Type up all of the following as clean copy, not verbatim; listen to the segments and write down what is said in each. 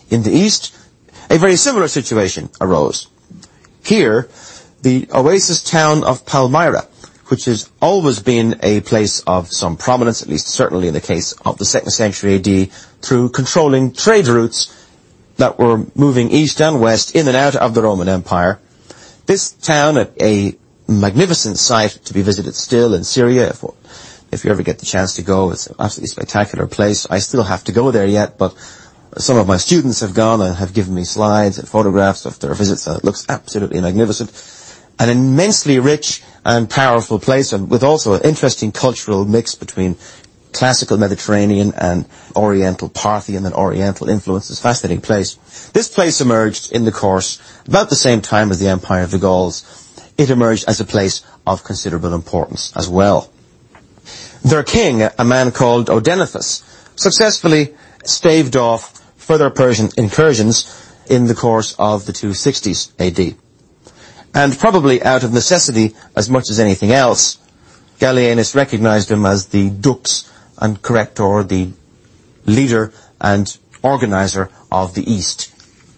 In the east, a very similar situation arose. Here, the oasis town of Palmyra, which has always been a place of some prominence, at least certainly in the case of the 2nd century AD, through controlling trade routes that were moving east and west in and out of the Roman Empire. This town, a magnificent site to be visited still in Syria, if you ever get the chance to go, it's an absolutely spectacular place. I still have to go there yet, but some of my students have gone and have given me slides and photographs of their visits, and it looks absolutely magnificent. An immensely rich and powerful place, and with also an interesting cultural mix between classical Mediterranean and Oriental Parthian and Oriental influences. Fascinating place. This place emerged in the course about the same time as the Empire of the Gauls. It emerged as a place of considerable importance as well. Their king, a man called Odenathus, successfully staved off further Persian incursions in the course of the 260s AD. And probably out of necessity as much as anything else, Gallienus recognized him as the dux and corrector, the leader and organizer of the East.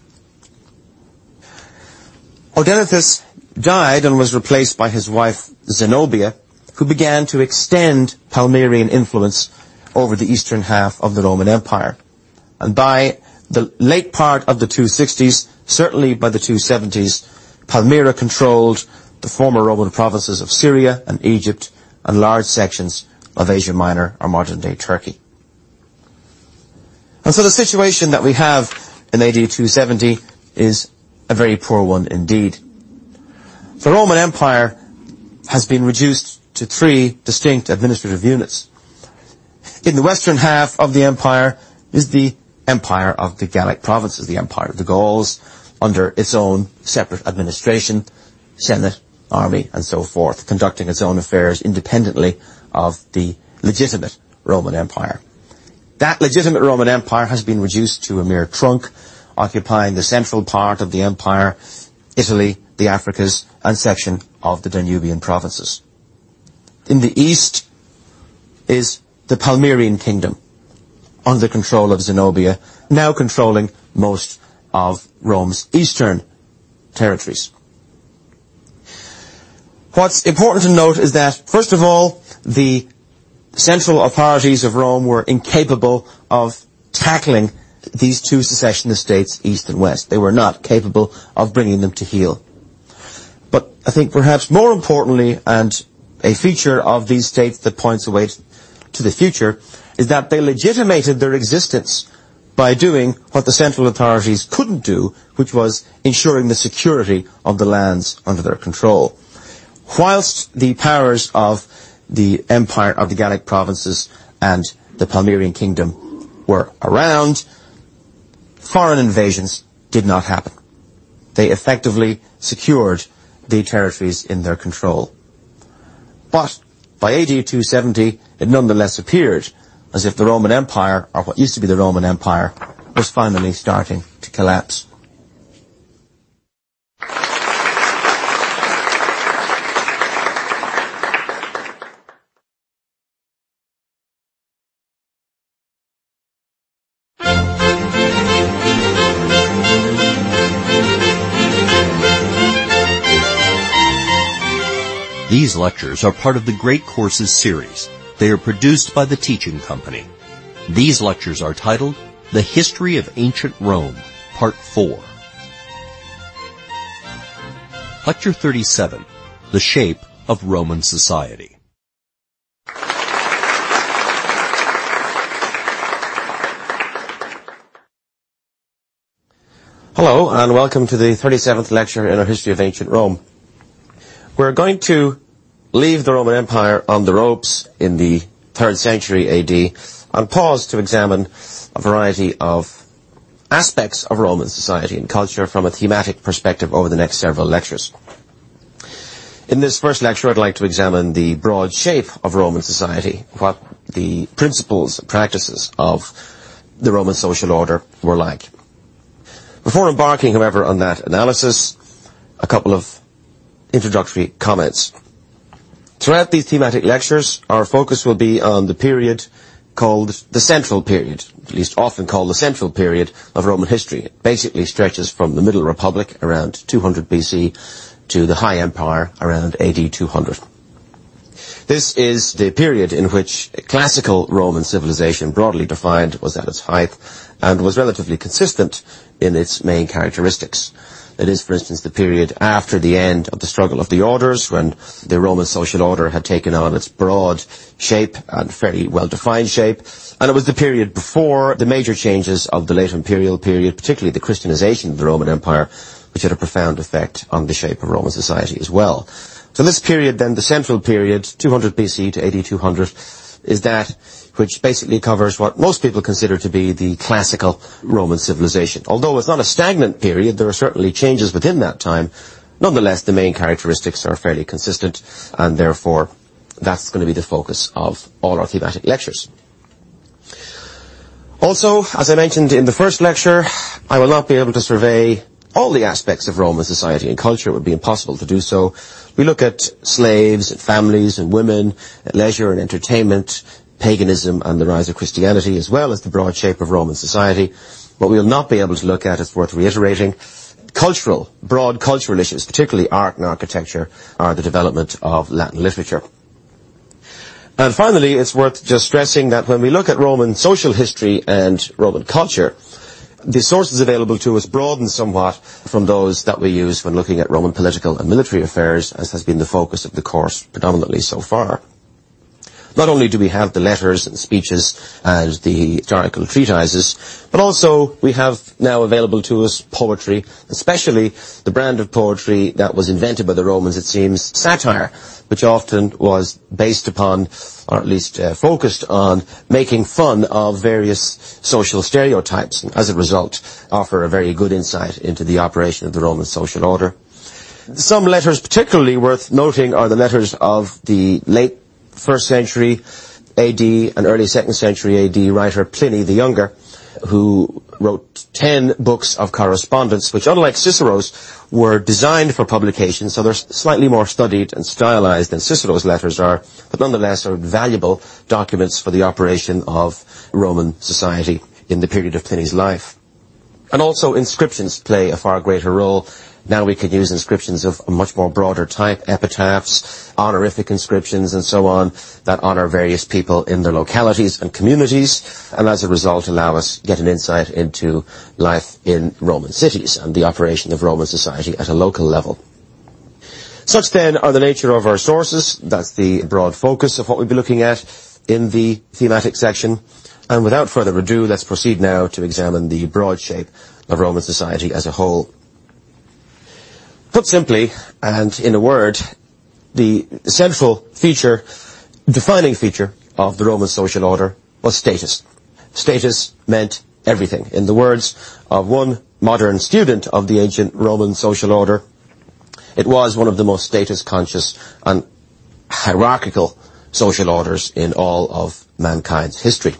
Odenathus died and was replaced by his wife Zenobia, who began to extend Palmyrian influence over the eastern half of the Roman Empire. And by the late part of the 260s, certainly by the 270s, Palmyra controlled the former Roman provinces of Syria and Egypt and large sections of Asia Minor or modern-day Turkey. And so the situation that we have in AD 270 is a very poor one indeed. The Roman Empire has been reduced to 3 distinct administrative units. In the western half of the empire is the Empire of the Gallic provinces, the Empire of the Gauls, under its own separate administration, senate, army, and so forth, conducting its own affairs independently of the legitimate Roman Empire. That legitimate Roman Empire has been reduced to a mere trunk, occupying the central part of the empire, Italy, the Africas, and section of the Danubian provinces. In the east is the Palmyrian kingdom, under the control of Zenobia, now controlling most of Rome's eastern territories. What's important to note is that, first of all, the central authorities of Rome were incapable of tackling these 2 secessionist states, east and west. They were not capable of bringing them to heel. But I think perhaps more importantly, and a feature of these states that points away to the future, is that they legitimated their existence by doing what the central authorities couldn't do, which was ensuring the security of the lands under their control. Whilst the powers of the Empire of the Gallic provinces and the Palmyrian kingdom were around, foreign invasions did not happen. They effectively secured the territories in their control. But by AD 270, it nonetheless appeared as if the Roman Empire, or what used to be the Roman Empire, was finally starting to collapse. These lectures are part of the Great Courses series. They are produced by the Teaching Company. These lectures are titled The History of Ancient Rome, Part 4. Lecture 37, The Shape of Roman Society. Hello, and welcome to the 37th lecture in our History of Ancient Rome. We're going to leave the Roman Empire on the ropes in the 3rd century AD and pause to examine a variety of aspects of Roman society and culture from a thematic perspective over the next several lectures. In this first lecture, I'd like to examine the broad shape of Roman society, what the principles and practices of the Roman social order were like. Before embarking, however, on that analysis, a couple of introductory comments. Throughout these thematic lectures, our focus will be on the period called the Central Period, at least often called the Central Period of Roman history. It basically stretches from the Middle Republic around 200 BC to the High Empire around AD 200. This is the period in which classical Roman civilization, broadly defined, was at its height and was relatively consistent in its main characteristics. It is, for instance, the period after the end of the struggle of the orders, when the Roman social order had taken on its broad shape and fairly well-defined shape. And it was the period before the major changes of the late imperial period, particularly the Christianization of the Roman Empire, which had a profound effect on the shape of Roman society as well. So this period then, the Central Period, 200 BC to AD 200, is that which basically covers what most people consider to be the classical Roman civilization. Although it's not a stagnant period, there are certainly changes within that time. Nonetheless, the main characteristics are fairly consistent, and therefore that's going to be the focus of all our thematic lectures. Also, as I mentioned in the first lecture, I will not be able to survey all the aspects of Roman society and culture. It would be impossible to do so. We look at slaves and families and women, leisure and entertainment, paganism and the rise of Christianity, as well as the broad shape of Roman society. What we will not be able to look at, it's worth reiterating, broad cultural issues, particularly art and architecture, are the development of Latin literature. And finally, it's worth just stressing that when we look at Roman social history and Roman culture, the sources available to us broaden somewhat from those that we use when looking at Roman political and military affairs, as has been the focus of the course predominantly so far. Not only do we have the letters and speeches and the historical treatises, but also we have now available to us poetry, especially the brand of poetry that was invented by the Romans, it seems, satire, which often was based upon, or at least focused on, making fun of various social stereotypes, and as a result offer a very good insight into the operation of the Roman social order. Some letters particularly worth noting are the letters of the late 1st century AD and early 2nd century AD writer Pliny the Younger, who wrote 10 books of correspondence, which, unlike Cicero's, were designed for publication, so they're slightly more studied and stylized than Cicero's letters are, but nonetheless are valuable documents for the operation of Roman society in the period of Pliny's life. And also inscriptions play a far greater role. Now we can use inscriptions of a much more broader type, epitaphs, honorific inscriptions and so on, that honor various people in their localities and communities, and as a result allow us to get an insight into life in Roman cities and the operation of Roman society at a local level. Such then are the nature of our sources. That's the broad focus of what we'll be looking at in the thematic section. And without further ado, let's proceed now to examine the broad shape of Roman society as a whole. Put simply, and in a word, the central feature, defining feature of the Roman social order was status. Status meant everything. In the words of one modern student of the ancient Roman social order, it was one of the most status-conscious and hierarchical social orders in all of mankind's history.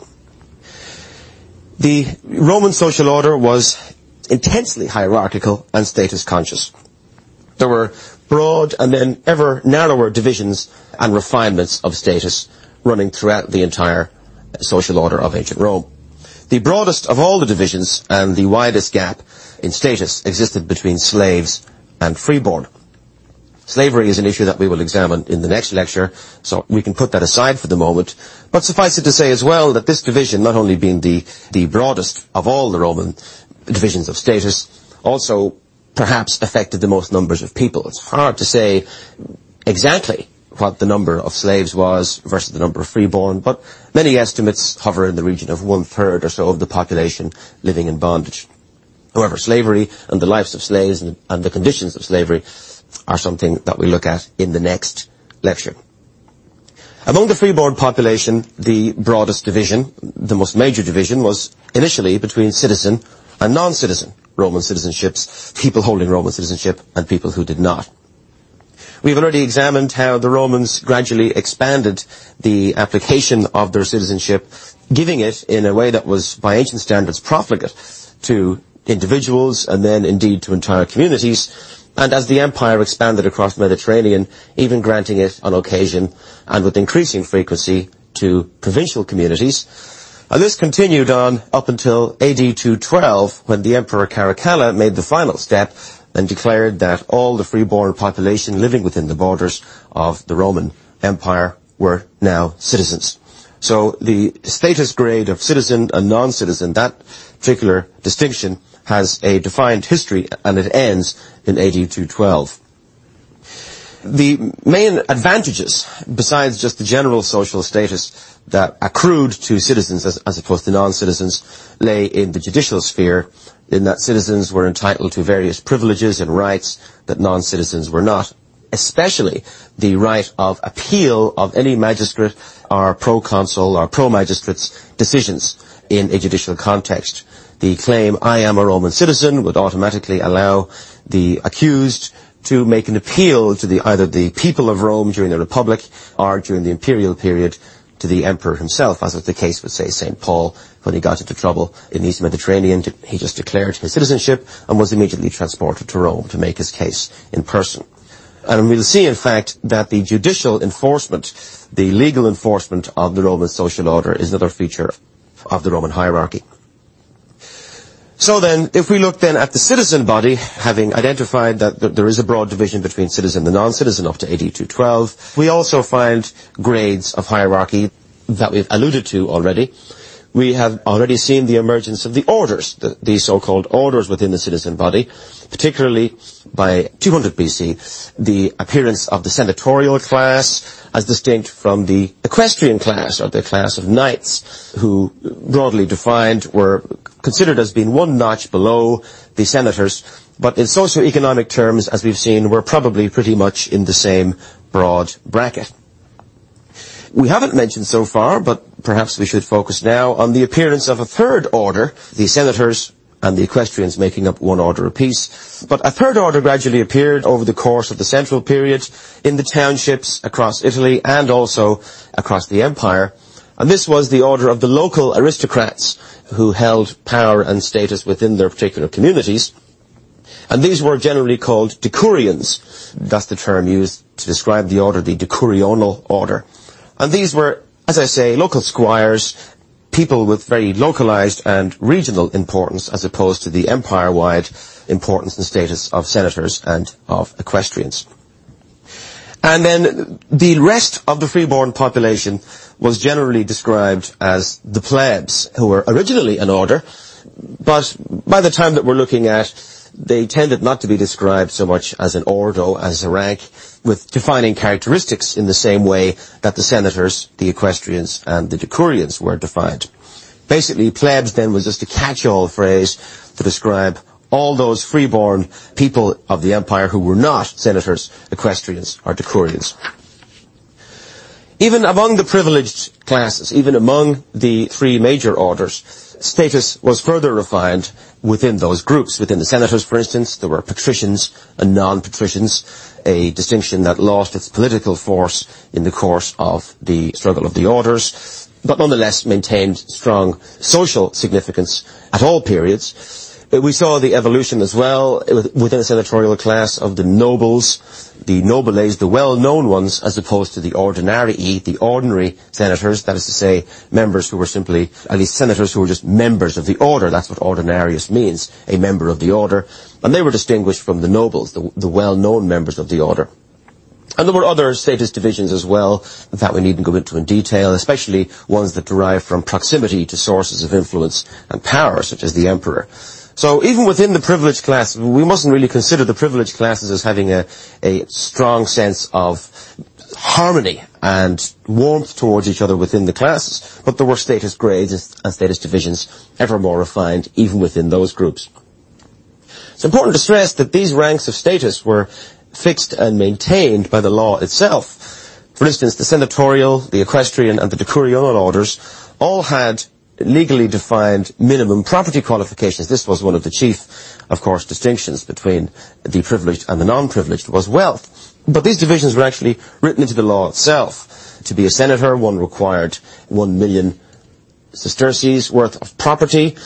The Roman social order was intensely hierarchical and status-conscious. There were broad and then ever narrower divisions and refinements of status running throughout the entire social order of ancient Rome. The broadest of all the divisions and the widest gap in status existed between slaves and freeborn. Slavery is an issue that we will examine in the next lecture, so we can put that aside for the moment. But suffice it to say as well that this division, not only being the broadest of all the Roman divisions of status, also perhaps affected the most numbers of people. It's hard to say exactly what the number of slaves was versus the number of freeborn, but many estimates hover in the region of 1/3 or so of the population living in bondage. However, slavery and the lives of slaves and the conditions of slavery are something that we look at in the next lecture. Among the freeborn population, the broadest division, the most major division, was initially between citizen and non-citizen Roman citizenships, people holding Roman citizenship and people who did not. We've already examined how the Romans gradually expanded the application of their citizenship, giving it in a way that was, by ancient standards, profligate to individuals and then indeed to entire communities, and as the empire expanded across the Mediterranean, even granting it on occasion and with increasing frequency to provincial communities. And this continued on up until AD 212, when the Emperor Caracalla made the final step and declared that all the freeborn population living within the borders of the Roman Empire were now citizens. So the status grade of citizen and non-citizen, that particular distinction has a defined history, and it ends in AD 212. The main advantages, besides just the general social status that accrued to citizens as opposed to non-citizens, lay in the judicial sphere, in that citizens were entitled to various privileges and rights that non-citizens were not, especially the right of appeal of any magistrate or proconsul or pro-magistrate's decisions in a judicial context. The claim, I am a Roman citizen, would automatically allow the accused to make an appeal to either the people of Rome during the Republic or during the imperial period to the emperor himself, as was the case with, say, St. Paul. When he got into trouble in the East Mediterranean, he just declared his citizenship and was immediately transported to Rome to make his case in person. And we'll see, in fact, that the judicial enforcement, the legal enforcement of the Roman social order is another feature of the Roman hierarchy. So then, if we look then at the citizen body, having identified that there is a broad division between citizen and non-citizen up to AD 212, we also find grades of hierarchy that we've alluded to already. We have already seen the emergence of the orders, the so-called orders within the citizen body, particularly by 200 BC, the appearance of the senatorial class as distinct from the equestrian class, or the class of knights, who, broadly defined, were considered as being one notch below the senators, but in socio-economic terms, as we've seen, were probably pretty much in the same broad bracket. We haven't mentioned so far, but perhaps we should focus now on the appearance of a third order, the senators and the equestrians making up one order apiece. But a third order gradually appeared over the course of the central period in the townships across Italy and also across the empire. And this was the order of the local aristocrats who held power and status within their particular communities. And these were generally called decurions. That's the term used to describe the order, the decurional order. And these were, as I say, local squires, people with very localized and regional importance as opposed to the empire-wide importance and status of senators and of equestrians. And then the rest of the freeborn population was generally described as the plebs, who were originally an order, but by the time that we're looking at, they tended not to be described so much as an ordo, as a rank, with defining characteristics in the same way that the senators, the equestrians, and the decurions were defined. Basically, plebs then was just a catch-all phrase to describe all those freeborn people of the empire who were not senators, equestrians, or decurions. Even among the privileged classes, even among the three major orders, status was further refined within those groups. Within the senators, for instance, there were patricians and non-patricians, a distinction that lost its political force in the course of the struggle of the orders, but nonetheless maintained strong social significance at all periods. We saw the evolution as well within the senatorial class of the nobles, the nobiles, the well-known ones, as opposed to the ordinarii, the ordinary senators, that is to say, members who were simply, at least senators who were just members of the order. That's what ordinarius means, a member of the order. And they were distinguished from the nobles, the well-known members of the order. And there were other status divisions as well that we needn't go into in detail, especially ones that derive from proximity to sources of influence and power, such as the emperor. So even within the privileged class, we mustn't really consider the privileged classes as having a strong sense of harmony and warmth towards each other within the classes. But there were status grades and status divisions ever more refined even within those groups. It's important to stress that these ranks of status were fixed and maintained by the law itself. For instance, the senatorial, the equestrian, and the decurional orders all had legally defined minimum property qualifications. This was one of the chief, of course, distinctions between the privileged and the non-privileged, was wealth. But these divisions were actually written into the law itself. To be a senator, one required 1 million sesterces worth of property.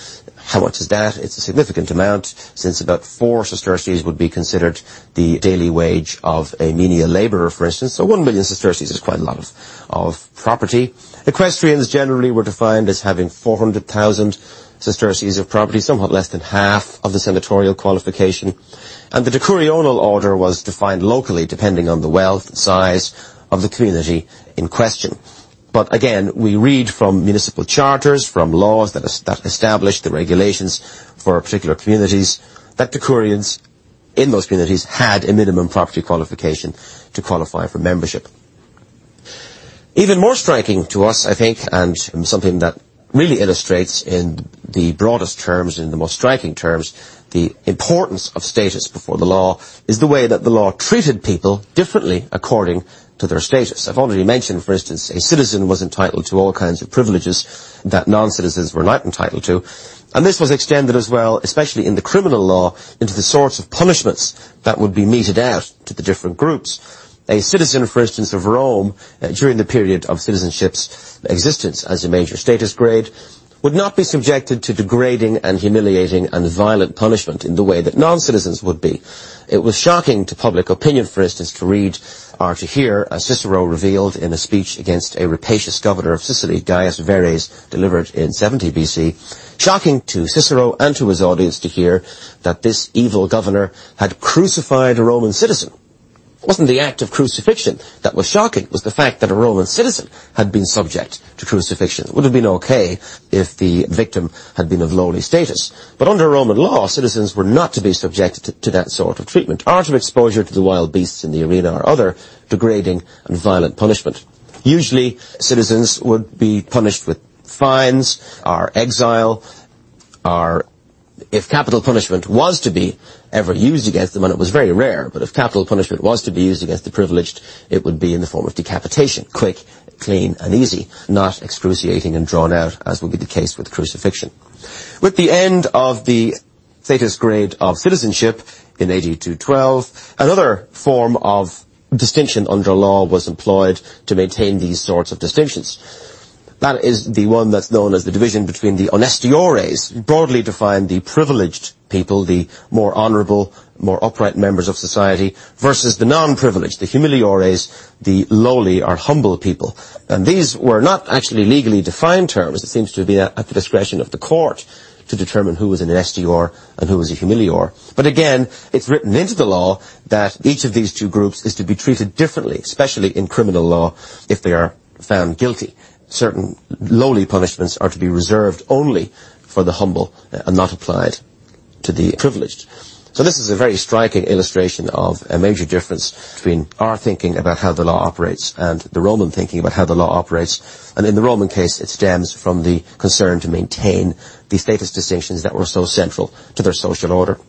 How much is that? It's a significant amount, since about 4 sesterces would be considered the daily wage of a menial labourer, for instance. So 1 million sesterces is quite a lot of property. Equestrians generally were defined as having 400,000 sesterces of property, somewhat less than half of the senatorial qualification. And the decurional order was defined locally, depending on the wealth and size of the community in question. But again, we read from municipal charters, from laws that establish the regulations for particular communities, that decurions in those communities had a minimum property qualification to qualify for membership. Even more striking to us, I think, and something that really illustrates in the broadest terms, in the most striking terms, the importance of status before the law, is the way that the law treated people differently according to their status. I've already mentioned, for instance, a citizen was entitled to all kinds of privileges that non-citizens were not entitled to. And this was extended as well, especially in the criminal law, into the sorts of punishments that would be meted out to the different groups. A citizen, for instance, of Rome, during the period of citizenship's existence as a major status grade, would not be subjected to degrading and humiliating and violent punishment in the way that non-citizens would be. It was shocking to public opinion, for instance, to read or to hear, as Cicero revealed in a speech against a rapacious governor of Sicily, Gaius Verres, delivered in 70 BC, shocking to Cicero and to his audience to hear that this evil governor had crucified a Roman citizen. It wasn't the act of crucifixion that was shocking. It was the fact that a Roman citizen had been subject to crucifixion. It would have been okay if the victim had been of lowly status. But under Roman law, citizens were not to be subjected to that sort of treatment, or to exposure to the wild beasts in the arena or other degrading and violent punishment. Usually, citizens would be punished with fines or exile, or if capital punishment was to be ever used against them, and it was very rare, but if capital punishment was to be used against the privileged, it would be in the form of decapitation, quick, clean and easy, not excruciating and drawn out, as would be the case with crucifixion. With the end of the status grade of citizenship in AD 212, another form of distinction under law was employed to maintain these sorts of distinctions. That is the one that's known as the division between the honestiores, broadly defined the privileged people, the more honourable, more upright members of society, versus the non-privileged, the humiliores, the lowly or humble people. And these were not actually legally defined terms. It seems to be at the discretion of the court to determine who was an honestior and who was a humilior. But again, it's written into the law that each of these two groups is to be treated differently, especially in criminal law, if they are found guilty. Certain lowly punishments are to be reserved only for the humble and not applied to the privileged. So this is a very striking illustration of a major difference between our thinking about how the law operates and the Roman thinking about how the law operates. And in the Roman case, it stems from the concern to maintain the status distinctions that were so central to their social order.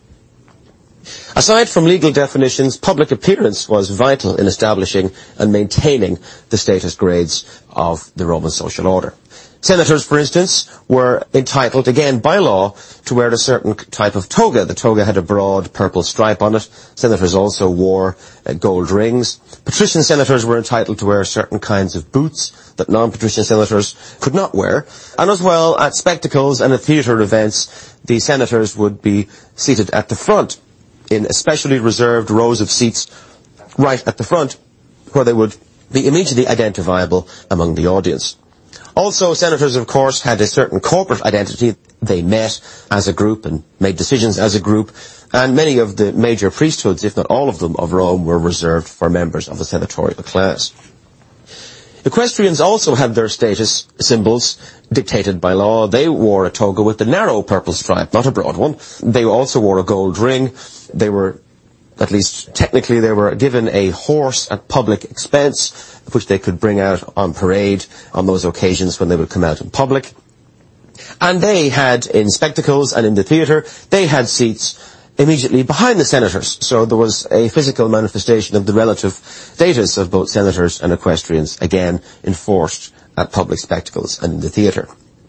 Aside from legal definitions, public appearance was vital in establishing and maintaining the status grades of the Roman social order. Senators, for instance, were entitled, again by law, to wear a certain type of toga. The toga had a broad purple stripe on it. Senators also wore gold rings. Patrician senators were entitled to wear certain kinds of boots that non-patrician senators could not wear. And as well, at spectacles and at theatre events, the senators would be seated at the front in especially reserved rows of seats right at the front, where they would be immediately identifiable among the audience. Also, senators, of course, had a certain corporate identity. They met as a group and made decisions as a group, and many of the major priesthoods, if not all of them, of Rome were reserved for members of the senatorial class. Equestrians also had their status symbols dictated by law. They wore a toga with the narrow purple stripe, not a broad one. They also wore a gold ring. They were, at least technically, they were given a horse at public expense, which they could bring out on parade on those occasions when they would come out in public. And they had, in spectacles and in the theatre, they had seats immediately behind the senators. So there was a physical manifestation of the relative status of both senators and equestrians, again enforced at public spectacles and in the theatre.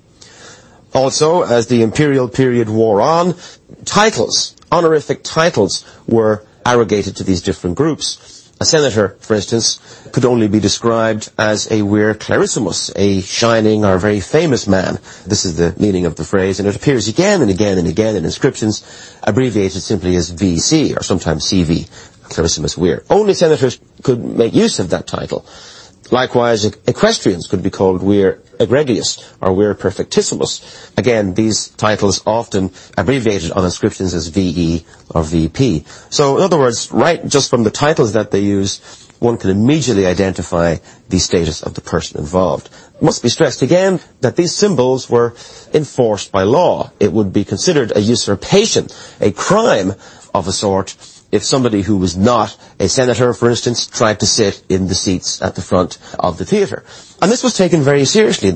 Also, as the imperial period wore on, titles, honorific titles, were arrogated to these different groups. A senator, for instance, could only be described as a vir clarissimus, a shining or very famous man. This is the meaning of the phrase, and it appears again and again and again in inscriptions, abbreviated simply as VC, or sometimes CV, clarissimus vir. Only senators could make use of that title. Likewise, equestrians could be called vir egregius or vir perfectissimus. Again, these titles often abbreviated on inscriptions as VE or VP. So, in other words, right just from the titles that they use, one can immediately identify the status of the person involved. It must be stressed again that these symbols were enforced by law. It would be considered a usurpation, a crime of a sort, if somebody who was not a senator, for instance, tried to sit in the seats at the front of the theatre. And this was taken very seriously.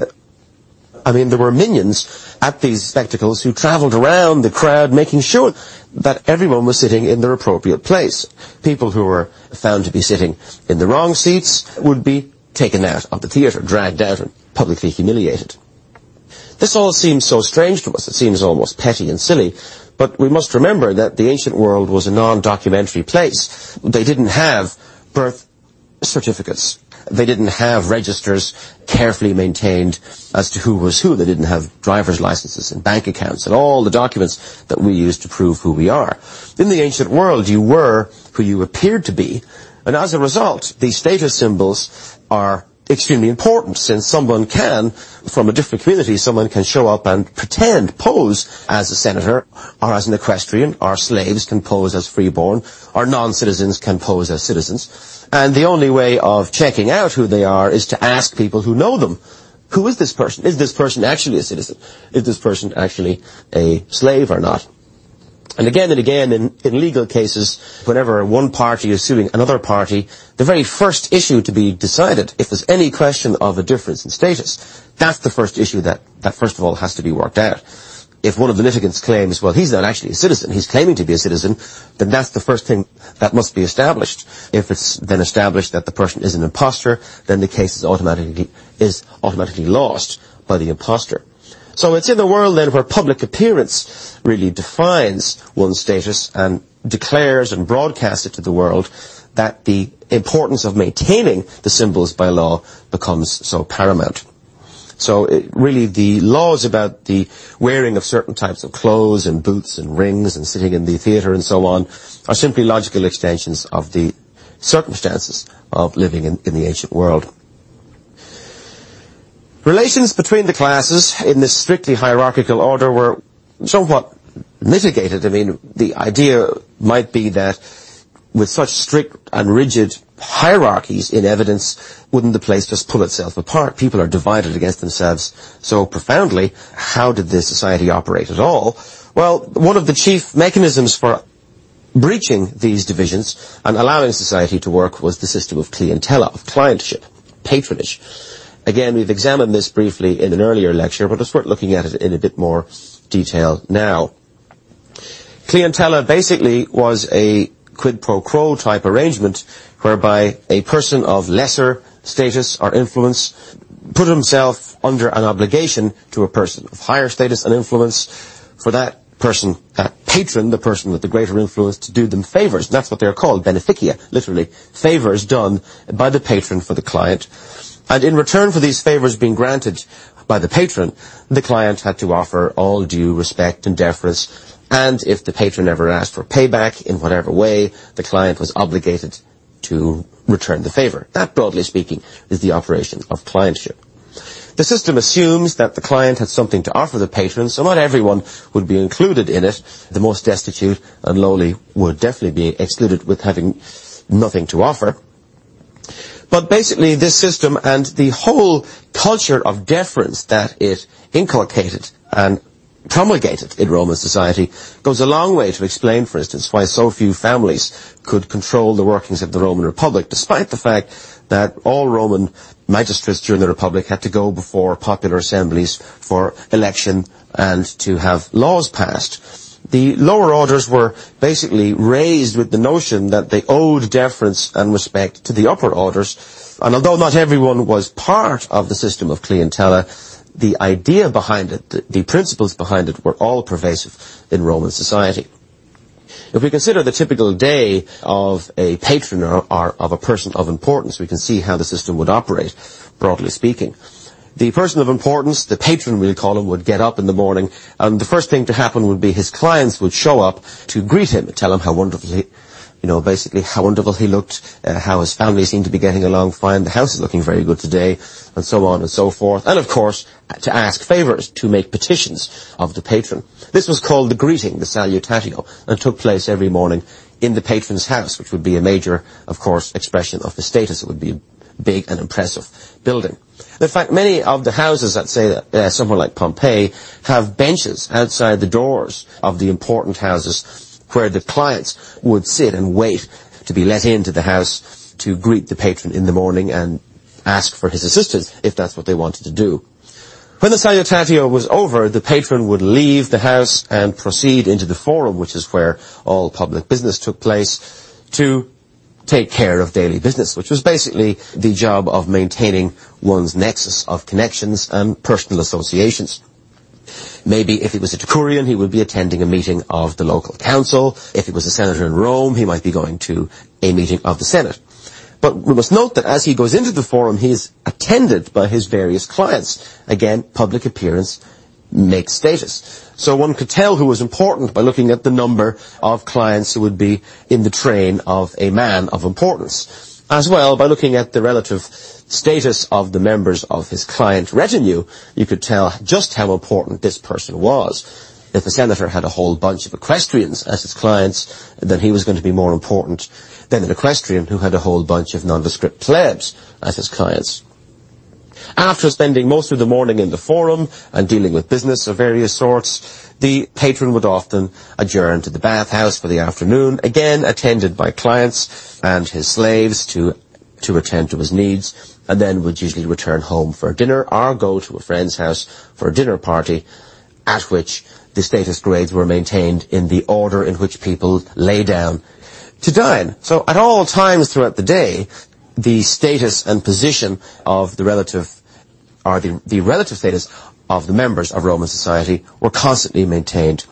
I mean, there were minions at these spectacles who travelled around the crowd making sure that everyone was sitting in their appropriate place. People who were found to be sitting in the wrong seats would be taken out of the theatre, dragged out and publicly humiliated. This all seems so strange to us. It seems almost petty and silly. But we must remember that the ancient world was a non-documentary place. They didn't have birth certificates. They didn't have registers carefully maintained as to who was who. They didn't have driver's licenses and bank accounts and all the documents that we use to prove who we are. In the ancient world, you were who you appeared to be. And as a result, these status symbols are extremely important, since someone can, from a different community, someone can show up and pose as a senator, or as an equestrian, or slaves can pose as freeborn, or non-citizens can pose as citizens. And the only way of checking out who they are is to ask people who know them. Who is this person? Is this person actually a citizen? Is this person actually a slave or not? And again, in legal cases, whenever one party is suing another party, the very first issue to be decided, if there's any question of a difference in status, that's the first issue that first of all has to be worked out. If one of the litigants claims, well, he's not actually a citizen, he's claiming to be a citizen, then that's the first thing that must be established. If it's then established that the person is an imposter, then the case is automatically lost by the imposter. So it's in the world then where public appearance really defines one's status and declares and broadcasts it to the world that the importance of maintaining the symbols by law becomes so paramount. So really the laws about the wearing of certain types of clothes and boots and rings and sitting in the theatre and so on are simply logical extensions of the circumstances of living in the ancient world. Relations between the classes in this strictly hierarchical order were somewhat mitigated. I mean, the idea might be that with such strict and rigid hierarchies in evidence, wouldn't the place just pull itself apart? People are divided against themselves so profoundly. How did the society operate at all? Well, one of the chief mechanisms for breaching these divisions and allowing society to work was the system of clientela, of clientship, patronage. Again, we've examined this briefly in an earlier lecture, but it's worth looking at it in a bit more detail now. Clientela basically was a quid pro quo type arrangement whereby a person of lesser status or influence put himself under an obligation to a person of higher status and influence for that person, that patron, the person with the greater influence, to do them favors. That's what they're called, beneficia, literally, favors done by the patron for the client. And in return for these favors being granted by the patron, the client had to offer all due respect and deference, and if the patron ever asked for payback in whatever way, the client was obligated to return the favor. That, broadly speaking, is the operation of clientship. The system assumes that the client had something to offer the patron, so not everyone would be included in it. The most destitute and lowly would definitely be excluded with having nothing to offer. But basically this system and the whole culture of deference that it inculcated and promulgated in Roman society goes a long way to explain, for instance, why so few families could control the workings of the Roman Republic, despite the fact that all Roman magistrates during the Republic had to go before popular assemblies for election and to have laws passed. The lower orders were basically raised with the notion that they owed deference and respect to the upper orders, and although not everyone was part of the system of clientela, the idea behind it, the principles behind it, were all pervasive in Roman society. If we consider the typical day of a patron or of a person of importance, we can see how the system would operate, broadly speaking. The person of importance, the patron we'll call him, would get up in the morning, and the first thing to happen would be his clients would show up to greet him, tell him how wonderful basically how wonderful he looked, how his family seemed to be getting along fine, the house is looking very good today, and so on and so forth. And of course, to ask favours, to make petitions of the patron. This was called the greeting, the salutatio, and took place every morning in the patron's house, which would be a major, of course, expression of his status. It would be a big and impressive building. In fact, many of the houses, let's say somewhere like Pompeii, have benches outside the doors of the important houses where the clients would sit and wait to be let into the house to greet the patron in the morning and ask for his assistance if that's what they wanted to do. When the salutatio was over, the patron would leave the house and proceed into the forum, which is where all public business took place, to take care of daily business, which was basically the job of maintaining one's nexus of connections and personal associations. Maybe if he was a decurion, he would be attending a meeting of the local council. If he was a senator in Rome, he might be going to a meeting of the Senate. But we must note that as he goes into the forum, he is attended by his various clients. Again, public appearance makes status. So one could tell who was important by looking at the number of clients who would be in the train of a man of importance. As well, by looking at the relative status of the members of his client retinue, you could tell just how important this person was. If a senator had a whole bunch of equestrians as his clients, then he was going to be more important than an equestrian who had a whole bunch of nondescript plebs as his clients. After spending most of the morning in the forum and dealing with business of various sorts, the patron would often adjourn to the bathhouse for the afternoon, again attended by clients and his slaves to attend to his needs, and then would usually return home for dinner or go to a friend's house for a dinner party, at which the status grades were maintained in the order in which people lay down to dine. So at all times throughout the day, the status and position of the relative status of the members of Roman society were constantly maintained.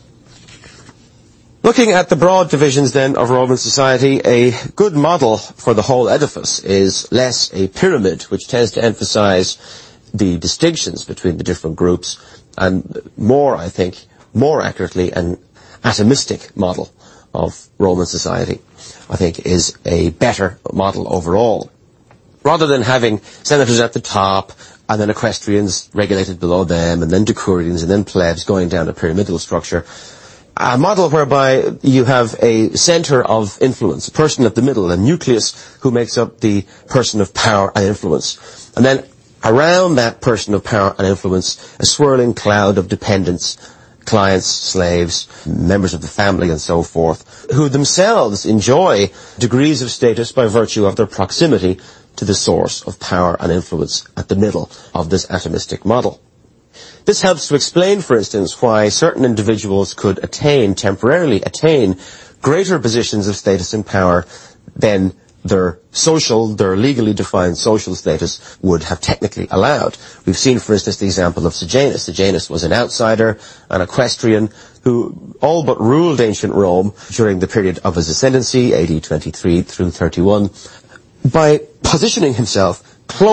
Looking at the broad divisions then of Roman society, a good model for the whole edifice is less a pyramid, which tends to emphasize the distinctions between the different groups, and more accurately, an atomistic model of Roman society, I think, is a better model overall. Rather than having senators at the top, and then equestrians regulated below them, and then decurions, and then plebs going down a pyramidal structure, a model whereby you have a center of influence, a person at the middle, a nucleus who makes up the person of power and influence. And then around that person of power and influence, a swirling cloud of dependents, clients, slaves, members of the family, and so forth, who themselves enjoy degrees of status by virtue of their proximity to the source of power and influence at the middle of this atomistic model. This helps to explain, for instance, why certain individuals could temporarily attain greater positions of status and power than their legally defined social status would have technically allowed. We've seen, for instance, the example of Sejanus. Sejanus was an outsider, an equestrian, who all but ruled ancient Rome during the period of his ascendancy, AD 23 through 31, by positioning himself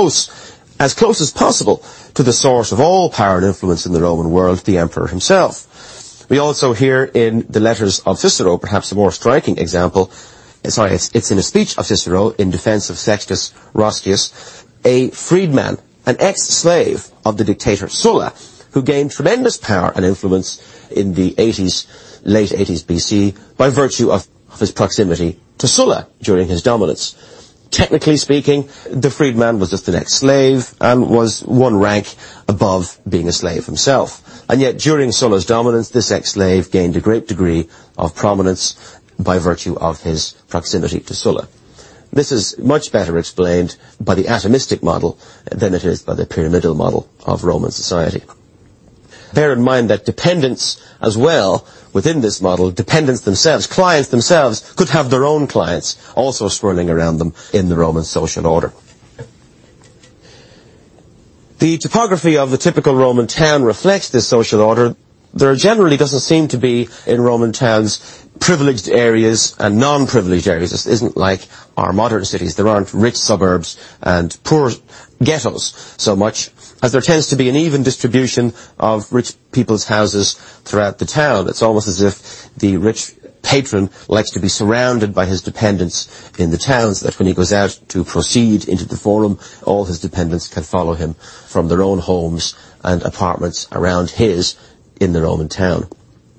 as close as possible to the source of all power and influence in the Roman world, the emperor himself. We also hear in the letters of Cicero, perhaps a more striking example, it's in a speech of Cicero in defense of Sextus Roscius, a freedman, an ex-slave of the dictator Sulla, who gained tremendous power and influence in the late 80s BC by virtue of his proximity to Sulla during his dominance. Technically speaking, the freedman was just an ex-slave and was one rank above being a slave himself. And yet during Sulla's dominance, this ex-slave gained a great degree of prominence by virtue of his proximity to Sulla. This is much better explained by the atomistic model than it is by the pyramidal model of Roman society. Bear in mind that dependents as well, within this model, dependents themselves, clients themselves, could have their own clients also swirling around them in the Roman social order. The topography of the typical Roman town reflects this social order. there generally doesn't seem to be in Roman towns privileged areas and non-privileged areas. This isn't like our modern cities. There aren't rich suburbs and poor ghettos so much, as there tends to be an even distribution of rich people's houses throughout the town. It's almost as if the rich patron likes to be surrounded by his dependents in the town, so that when he goes out to proceed into the forum, all his dependents can follow him from their own homes and apartments around his in the Roman town.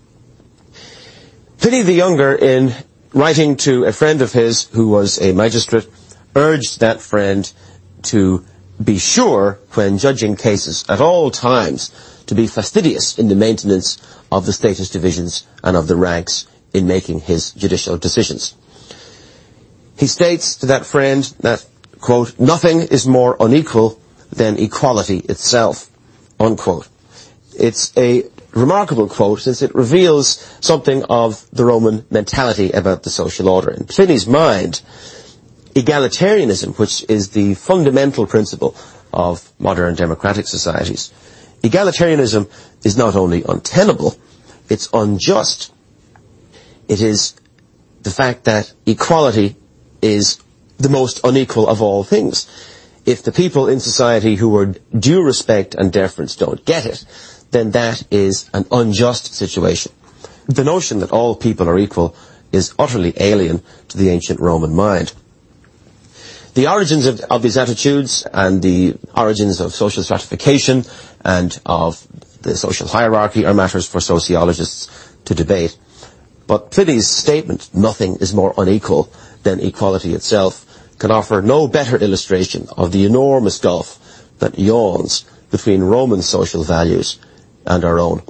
Pliny the Younger, in writing to a friend of his who was a magistrate, urged that friend to be sure, when judging cases at all times, to be fastidious in the maintenance of the status divisions and of the ranks in making his judicial decisions. He states to that friend that, quote, "Nothing is more unequal than equality itself," unquote. It's a remarkable quote, since it reveals something of the Roman mentality about the social order. In Pliny's mind, egalitarianism, which is the fundamental principle of modern democratic societies, egalitarianism is not only untenable, it's unjust. It is the fact that equality is the most unequal of all things. If the people in society who are due respect and deference don't get it, then that is an unjust situation. The notion that all people are equal is utterly alien to the ancient Roman mind. The origins of these attitudes and the origins of social stratification and of the social hierarchy are matters for sociologists to debate. But Pliny's statement, "Nothing is more unequal than equality itself," can offer no better illustration of the enormous gulf that yawns between Roman social values and our own.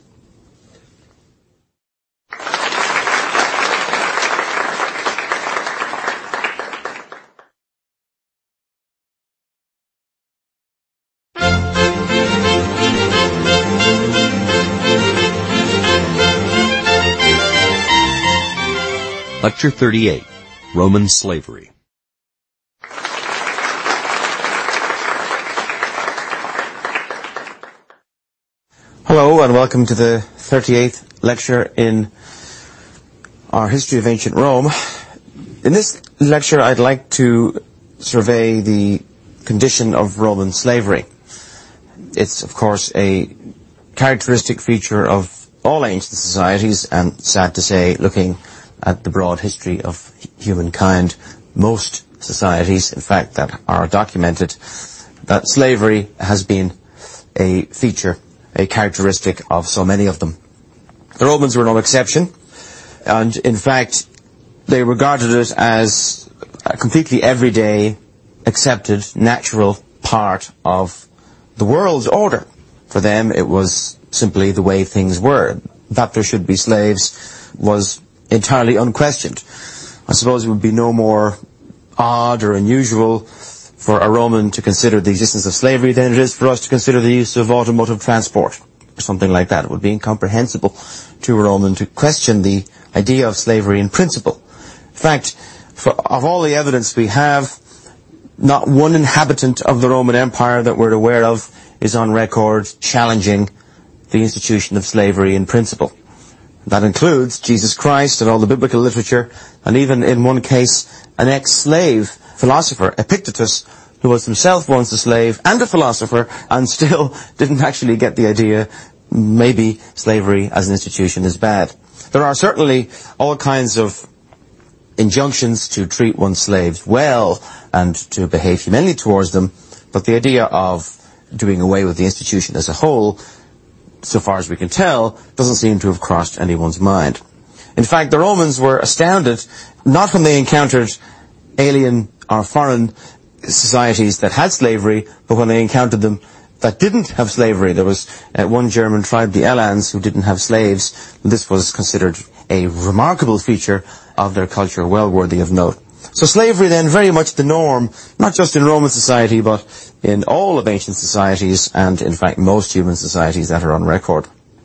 Lecture 38, Roman Slavery. Hello, and welcome to the 38th lecture in our history of ancient Rome. In this lecture, I'd like to survey the condition of Roman slavery. It's, of course, a characteristic feature of all ancient societies, and sad to say, looking at the broad history of humankind, most societies, in fact, that are documented, that slavery has been a feature, a characteristic of so many of them. The Romans were no exception, and in fact, they regarded it as a completely everyday, accepted, natural part of the world's order. For them, it was simply the way things were. That there should be slaves was entirely unquestioned. I suppose it would be no more odd or unusual for a Roman to consider the existence of slavery than it is for us to consider the use of automotive transport, or something like that. It would be incomprehensible to a Roman to question the idea of slavery in principle. In fact, of all the evidence we have, not one inhabitant of the Roman Empire that we're aware of is on record challenging the institution of slavery in principle. That includes Jesus Christ and all the biblical literature, and even in one case, an ex-slave philosopher, Epictetus, who was himself once a slave and a philosopher, and still didn't actually get the idea maybe slavery as an institution is bad. There are certainly all kinds of injunctions to treat one's slaves well and to behave humanely towards them, but the idea of doing away with the institution as a whole, so far as we can tell, doesn't seem to have crossed anyone's mind. In fact, the Romans were astounded, not when they encountered alien or foreign societies that had slavery, but when they encountered them that didn't have slavery. There was one German tribe, the Alans, who didn't have slaves. This was considered a remarkable feature of their culture, well worthy of note. So slavery then very much the norm, not just in Roman society, but in all of ancient societies, and in fact most human societies that are on record.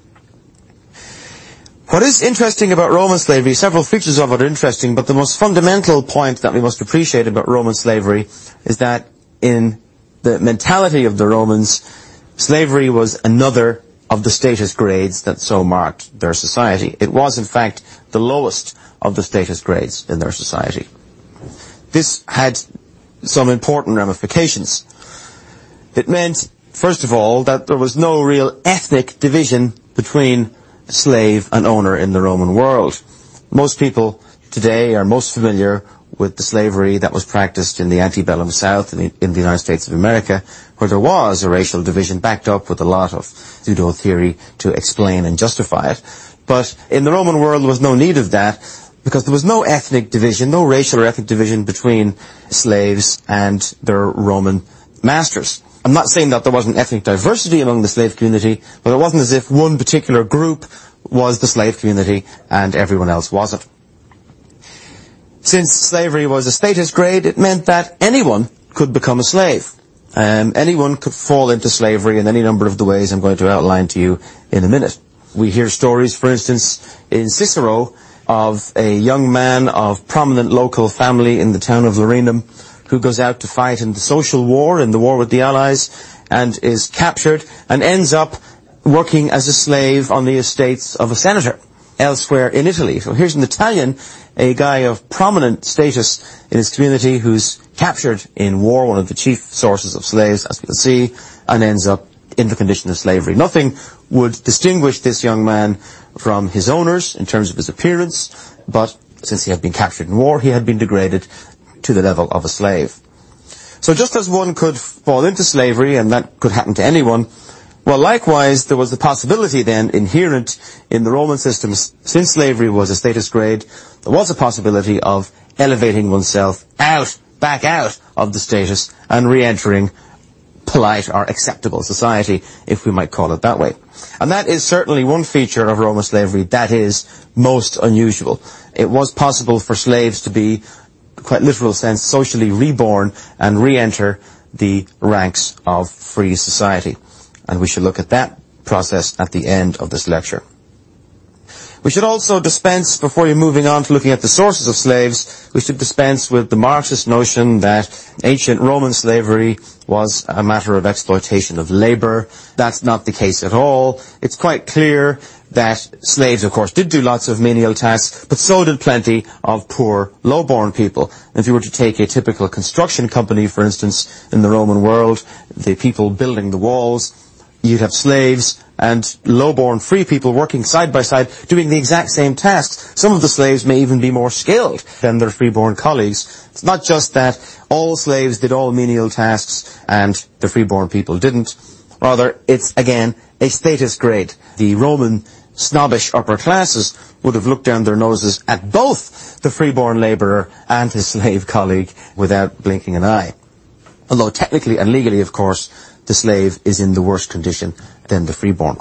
What is interesting about Roman slavery, several features of it are interesting, but the most fundamental point that we must appreciate about Roman slavery is that in the mentality of the Romans, slavery was another of the status grades that so marked their society. It was, in fact, the lowest of the status grades in their society. This had some important ramifications. It meant, first of all, that there was no real ethnic division between slave and owner in the Roman world. Most people today are most familiar with the slavery that was practiced in the antebellum South in the United States of America, where there was a racial division backed up with a lot of pseudo-theory to explain and justify it. But in the Roman world there was no need of that, because there was no ethnic division, no racial or ethnic division between slaves and their Roman masters. I'm not saying that there wasn't ethnic diversity among the slave community, but it wasn't as if one particular group was the slave community and everyone else wasn't. Since slavery was a status grade, it meant that anyone could become a slave. Anyone could fall into slavery in any number of the ways I'm going to outline to you in a minute. We hear stories, for instance, in Cicero, of a young man of prominent local family in the town of Larinum who goes out to fight in the social war, in the war with the Allies, and is captured and ends up working as a slave on the estates of a senator elsewhere in Italy. So here's an Italian, a guy of prominent status in his community who's captured in war, one of the chief sources of slaves, as we'll see, and ends up in the condition of slavery. Nothing would distinguish this young man from his owners in terms of his appearance, but since he had been captured in war, he had been degraded to the level of a slave. So just as one could fall into slavery, and that could happen to anyone, well, likewise, there was the possibility then inherent in the Roman system, since slavery was a status grade, there was a possibility of elevating oneself back out of the status and re-entering polite or acceptable society, if we might call it that way. And that is certainly one feature of Roman slavery that is most unusual. It was possible for slaves to be, in quite literal sense, socially reborn and re-enter the ranks of free society. And we shall look at that process at the end of this lecture. We should also dispense, before you're moving on to looking at the sources of slaves, we should dispense with the Marxist notion that ancient Roman slavery was a matter of exploitation of labor. That's not the case at all. It's quite clear that slaves, of course, did do lots of menial tasks, but so did plenty of poor, low-born people. If you were to take a typical construction company, for instance, in the Roman world, the people building the walls, you'd have slaves and low-born free people working side by side doing the exact same tasks. Some of the slaves may even be more skilled than their free-born colleagues. It's not just that all slaves did all menial tasks and the free-born people didn't. Rather, it's, again, a status grade. The Roman snobbish upper classes would have looked down their noses at both the free-born labourer and his slave colleague without blinking an eye. Although technically and legally, of course, the slave is in the worse condition than the freeborn.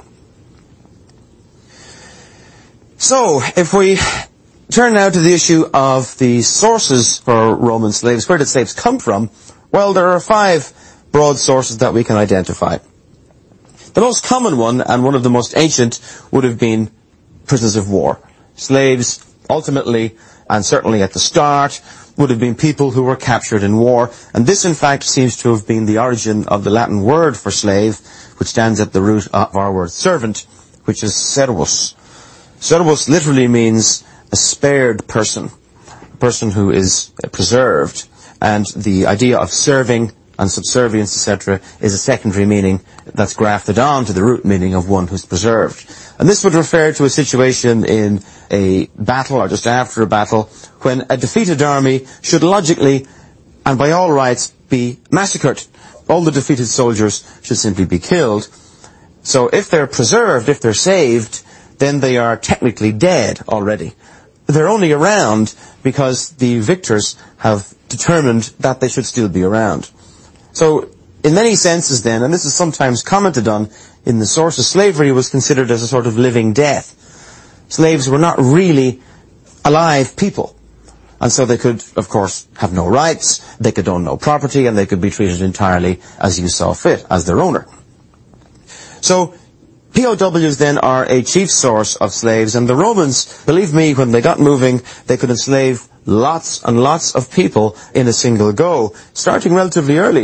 So, if we turn now to the issue of the sources for Roman slaves, where did slaves come from? Well, there are 5 broad sources that we can identify. The most common one, and one of the most ancient, would have been prisoners of war. Slaves, ultimately, and certainly at the start, would have been people who were captured in war, and this in fact seems to have been the origin of the Latin word for slave, which stands at the root of our word servant, which is servus. Servus literally means a spared person, a person who is preserved, and the idea of serving and subservience, etc., is a secondary meaning that's grafted on to the root meaning of one who's preserved. And this would refer to a situation in a battle or just after a battle when a defeated army should logically and by all rights be massacred. All the defeated soldiers should simply be killed. So if they're preserved, if they're saved, then they are technically dead already. They're only around because the victors have determined that they should still be around. So, in many senses then, and this is sometimes commented on in the sources, slavery was considered as a sort of living death. Slaves were not really alive people. And so they could, of course, have no rights, they could own no property, and they could be treated entirely as you saw fit, as their owner. So, POWs then are a chief source of slaves, and the Romans, believe me, when they got moving, they could enslave lots and lots of people in a single go, starting relatively early.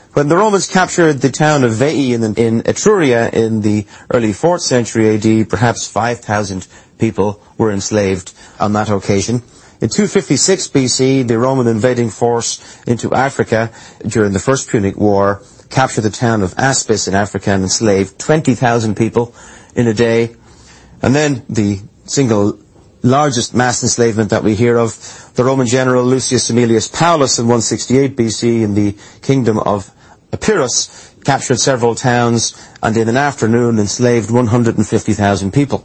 When the Romans captured the town of Veii in Etruria in the early 4th century AD, perhaps 5,000 people were enslaved on that occasion. In 256 BC, the Roman invading force into Africa during the First Punic War captured the town of Aspis in Africa and enslaved 20,000 people in a day. And then the single largest mass enslavement that we hear of, the Roman general Lucius Aemilius Paulus in 168 BC in the kingdom of Epirus captured several towns and in an afternoon enslaved 150,000 people.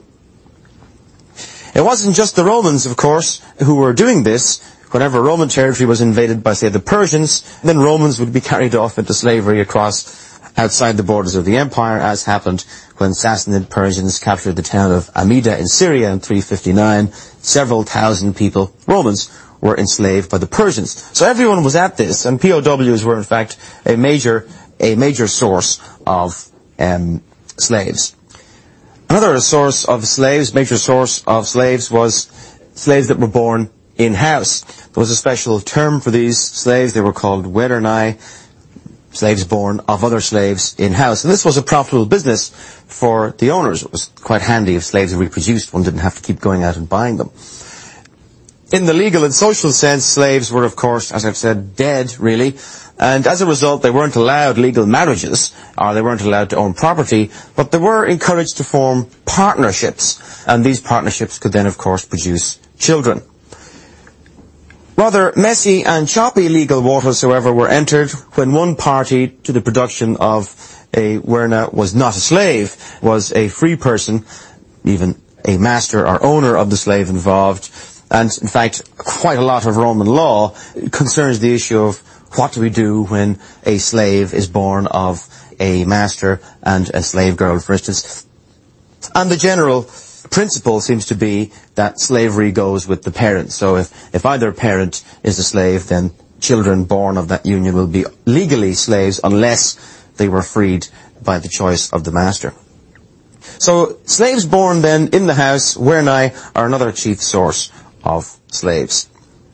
It wasn't just the Romans, of course, who were doing this. Whenever Roman territory was invaded by, say, the Persians, then Romans would be carried off into slavery across outside the borders of the empire, as happened when Sassanid Persians captured the town of Amida in Syria in 359. Several thousand people, Romans, were enslaved by the Persians. So everyone was at this, and POWs were in fact a major source of slaves. Another major source of slaves was slaves that were born in-house. There was a special term for these slaves. They were called wedernai, slaves born of other slaves in-house. And this was a profitable business for the owners. It was quite handy if slaves reproduced. One didn't have to keep going out and buying them. In the legal and social sense, slaves were, of course, as I've said, dead, really. And as a result, they weren't allowed legal marriages, or they weren't allowed to own property, but they were encouraged to form partnerships. And these partnerships could then, of course, produce children. Rather messy and choppy legal waters, however, were entered when one party to the production of a werna was not a slave, was a free person, even a master or owner of the slave involved. And, in fact, quite a lot of Roman law concerns the issue of what do we do when a slave is born of a master and a slave girl, for instance. And the general principle seems to be that slavery goes with the parent. So if either parent is a slave, then children born of that union will be legally slaves unless they were freed by the choice of the master. So slaves born then in the house, wernae, are another chief source of slaves.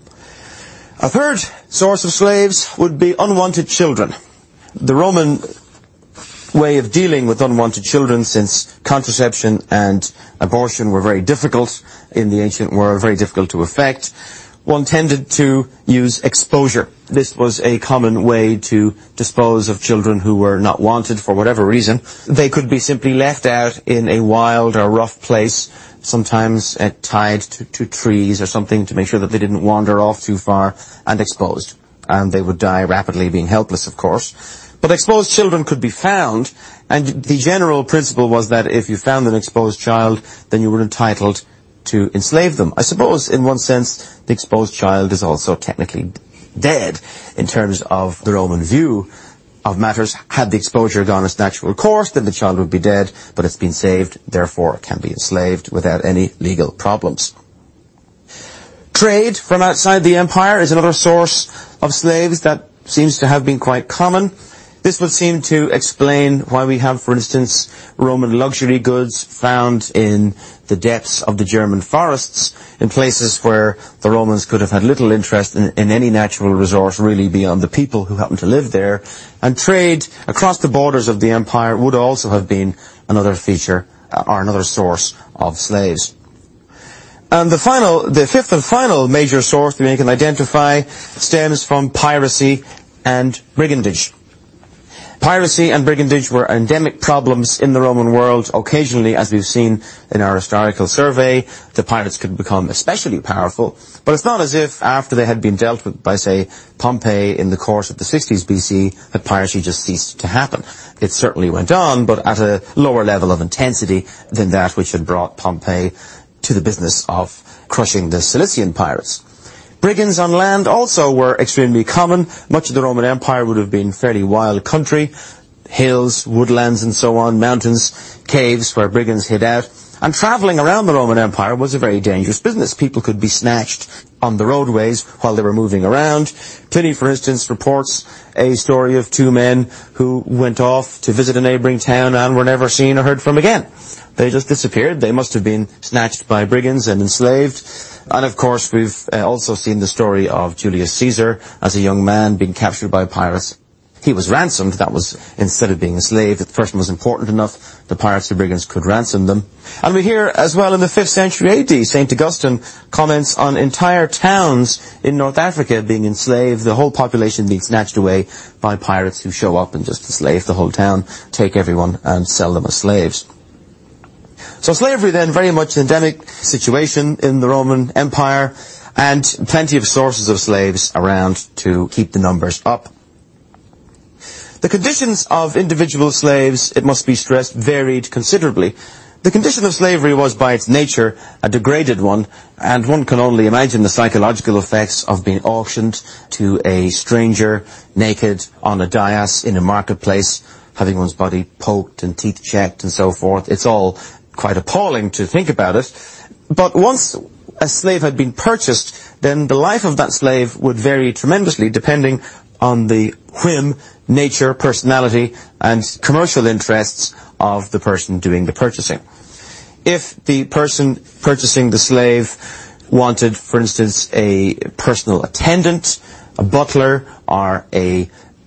A third source of slaves would be unwanted children. The Roman way of dealing with unwanted children, since contraception and abortion were very difficult in the ancient world, very difficult to effect, one tended to use exposure. This was a common way to dispose of children who were not wanted for whatever reason. They could be simply left out in a wild or rough place, sometimes tied to trees or something to make sure that they didn't wander off too far, and exposed. And they would die rapidly, being helpless, of course. But exposed children could be found, and the general principle was that if you found an exposed child, then you were entitled to enslave them. I suppose, in one sense, the exposed child is also technically dead in terms of the Roman view of matters. Had the exposure gone its natural course, then the child would be dead, but it's been saved, therefore can be enslaved without any legal problems. Trade from outside the empire is another source of slaves that seems to have been quite common. This would seem to explain why we have, for instance, Roman luxury goods found in the depths of the German forests, in places where the Romans could have had little interest in any natural resource really beyond the people who happened to live there. And trade across the borders of the empire would also have been another feature or another source of slaves. And the fifth and final major source that we can identify stems from piracy and brigandage. Piracy and brigandage were endemic problems in the Roman world. Occasionally, as we've seen in our historical survey, the pirates could become especially powerful. But it's not as if after they had been dealt with by, say, Pompey in the course of the 60s BC, that piracy just ceased to happen. It certainly went on, but at a lower level of intensity than that which had brought Pompey to the business of crushing the Cilician pirates. Brigands on land also were extremely common. Much of the Roman Empire would have been fairly wild country, hills, woodlands and so on, mountains, caves where brigands hid out. And travelling around the Roman Empire was a very dangerous business. People could be snatched on the roadways while they were moving around. Pliny, for instance, reports a story of two men who went off to visit a neighbouring town and were never seen or heard from again. They just disappeared. They must have been snatched by brigands and enslaved. And of course, we've also seen the story of Julius Caesar as a young man being captured by pirates he was ransomed. That was, instead of being a slave, if the person was important enough, the pirates or brigands could ransom them. And we hear as well in the 5th century AD, St. Augustine comments on entire towns in North Africa being enslaved, the whole population being snatched away by pirates who show up and just enslave the whole town, take everyone and sell them as slaves. So slavery then very much an endemic situation in the Roman Empire, and plenty of sources of slaves around to keep the numbers up. The conditions of individual slaves, it must be stressed, varied considerably. The condition of slavery was by its nature a degraded one, and one can only imagine the psychological effects of being auctioned to a stranger, naked, on a dais, in a marketplace, having one's body poked and teeth checked and so forth. It's all quite appalling to think about it. But once a slave had been purchased, then the life of that slave would vary tremendously depending on the whim, nature, personality, and commercial interests of the person doing the purchasing. If the person purchasing the slave wanted, for instance, a personal attendant, a butler, or a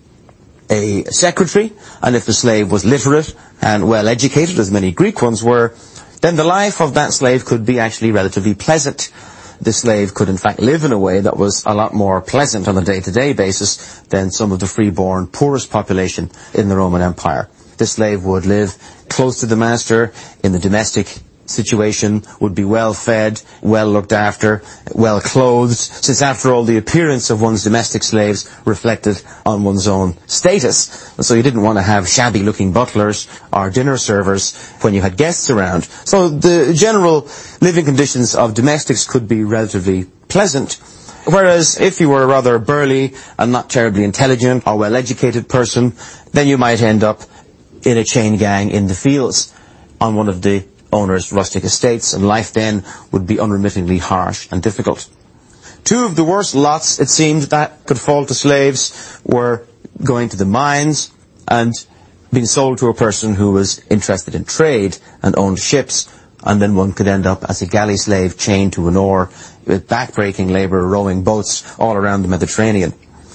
secretary, and if the slave was literate and well educated, as many Greek ones were, then the life of that slave could be actually relatively pleasant. The slave could in fact live in a way that was a lot more pleasant on a day-to-day basis than some of the free-born poorest population in the Roman Empire. The slave would live close to the master in the domestic situation, would be well fed, well looked after, well clothed, since after all the appearance of one's domestic slaves reflected on one's own status. And so you didn't want to have shabby looking butlers or dinner servers when you had guests around. So the general living conditions of domestics could be relatively pleasant. Whereas if you were a rather burly and not terribly intelligent or well educated person, then you might end up in a chain gang in the fields on one of the owner's rustic estates, and life then would be unremittingly harsh and difficult. Two of the worst lots, it seemed, that could fall to slaves were going to the mines and being sold to a person who was interested in trade and owned ships, and then one could end up as a galley slave chained to an oar with back-breaking labour rowing boats all around the Mediterranean.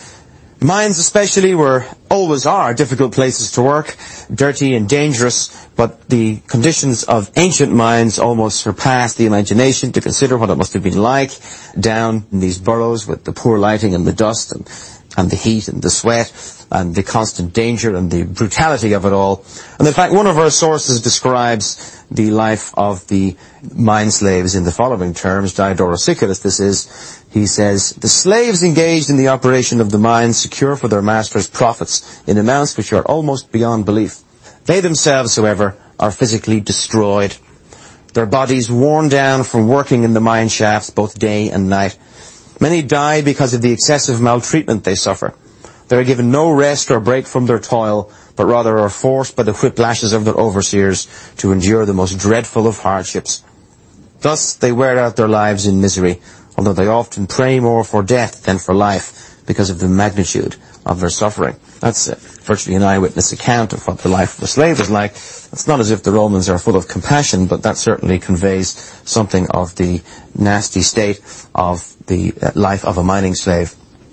Mines especially always are difficult places to work, dirty and dangerous, but the conditions of ancient mines almost surpass the imagination to consider what it must have been like down in these burrows with the poor lighting and the dust and the heat and the sweat and the constant danger and the brutality of it all. And in fact, one of our sources describes the life of the mine slaves in the following terms, Diodorus Siculus this is. He says, "The slaves engaged in the operation of the mines secure for their masters profits in amounts which are almost beyond belief. They themselves, however, are physically destroyed. Their bodies worn down from working in the mine shafts both day and night. Many die because of the excessive maltreatment they suffer. They are given no rest or break from their toil, but rather are forced by the whiplashes of their overseers to endure the most dreadful of hardships. Thus they wear out their lives in misery, although they often pray more for death than for life because of the magnitude of their suffering." That's virtually an eyewitness account of what the life of a slave is like. It's not as if the Romans are full of compassion, but that certainly conveys something of the nasty state of the life of a mining slave.